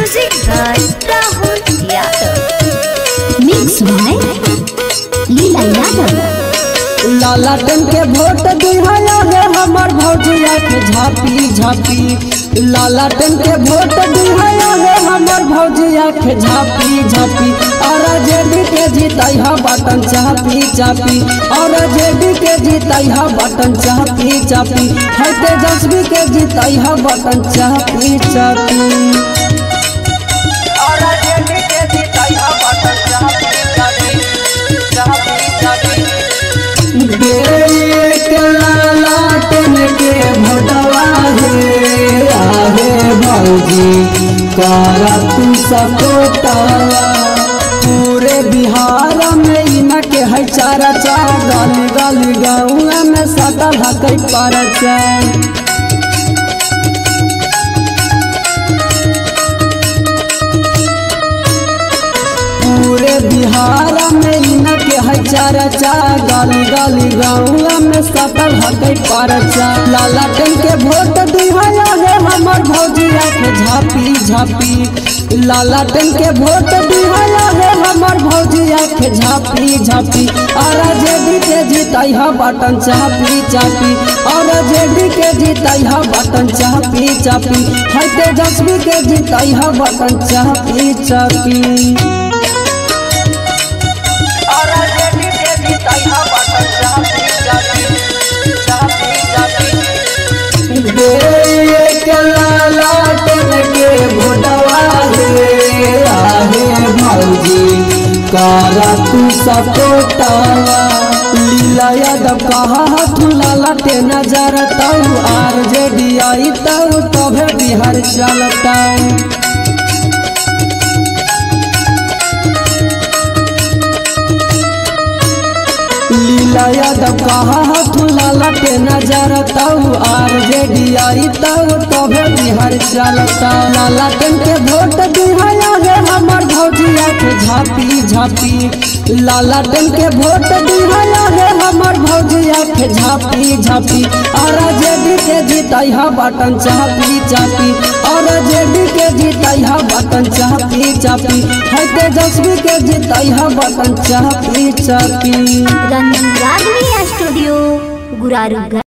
Music by Rahul Yadav. Mix by Leela Yadav. लाला टन के vote दिहाया है हमार भौजिया के झापी झापी। लाला टन के वोट दिहाया है हमार भौजिया के झापी झापी। और जेडी के जीताई हा बटन चापी चापी। और जेडी के जीताई हा बटन चापी चापी। है तेजस्वी के जीताई हा बटन चापी चापी। और जेडी के जीताई हा बटन चापी चापी चापी चापी। लाला टन के भोटवा है आहे भौजी करा तू सपोर्टवा। पूरे बिहार में इना के है चारा चा गली गली गाँव में सटल हकई परचा। पूरे बिहार में इना के है चारा चा गली गली गाँव में सटल हकई परचा। लाला टन के वोट दिहाया है हमार भौजिया के झापी झापी। लाला टन के वोट दिहाया है हमार भौजिया के झापी झापी। और जेडी के जीताई हा बटन चापी चापी। और जेडी के जीताई हा बटन चापी चापी। है तेजस्वी के जीताई हा बटन चापी चापी। लाला टन के भोटवा है आहे भौजी करा तू सपोर्टवा। लीला यादव कहा तू लाला टन जरता। आर जेडी आई तबे बिहार चलता। लीला यादव कहा तू लाला के नजरता। आर जेडी आई तबे बिहार चलता। लाला टन के वोट दिहाया है हमार भौजिया के झापी झापी। लाला टन के वोट दिहाया है हमार भौजिया के झापी झापी। और जेडी के जीताई हा बटन चापी चापी। और जेडी के जीताई हा बटन चापी चापी। है तेजस्वी के जीताई हा बटन चापी चापी। रंजन राघवी स्टूडियो गुरारू।